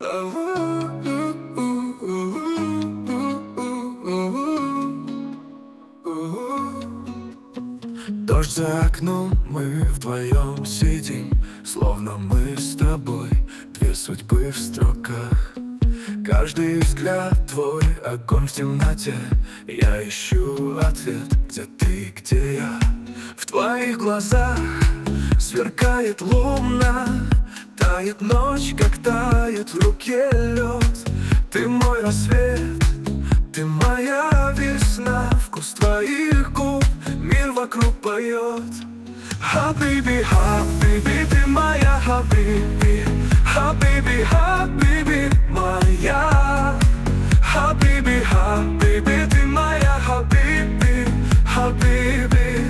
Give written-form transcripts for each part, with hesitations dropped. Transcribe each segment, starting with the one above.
Дождь за окном, мы вдвоем сидим, словно мы с тобой две судьбы в строках. Каждый взгляд твой огонь в темноте. Я ищу ответ, где ты, где я. В твоих глазах сверкает луна, тает ночь, как тает в руке лед. Ты мой рассвет, ты моя весна, вкус твоих губ мир вокруг поет. Хабиби, хабиби, ты моя хабиби. Хабиби, хабиби, моя. Хабиби, хабиби, ты моя хабиби. Хабиби.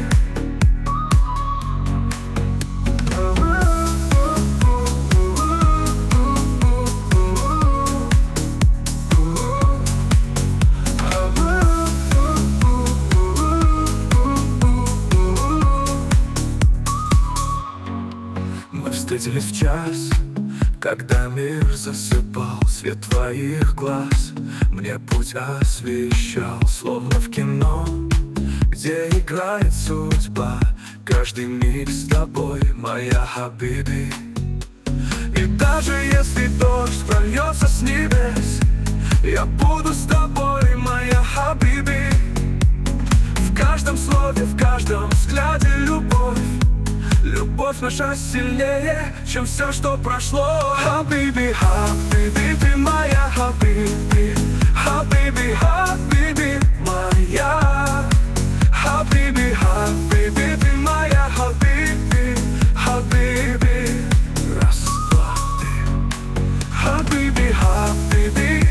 Мы встретились в час, когда мир засыпал. Свет твоих глаз мне путь освещал, словно в кино, где играет судьба. Каждый миг с тобой, моя хабиби. И даже если дождь прольется с небес, я буду с тобой, моя хабиби. В каждом слове, в каждом взгляде любовь. Любовь наша сильнее, чем все, что прошло. Хабиби, хабиби, ты моя хабиби. Хабиби, хабиби, моя. Хабиби, хабиби, ты моя хабиби. Хабиби. Раз, два, три. Хабиби, хабиби,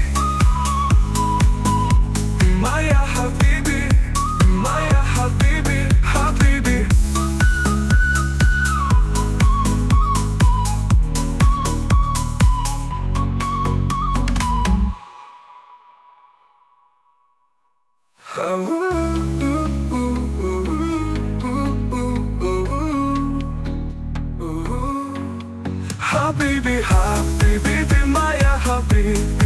ты моя хабиби. Моя хабиби, хабиби. Habibi, habibi, ты моя habibi.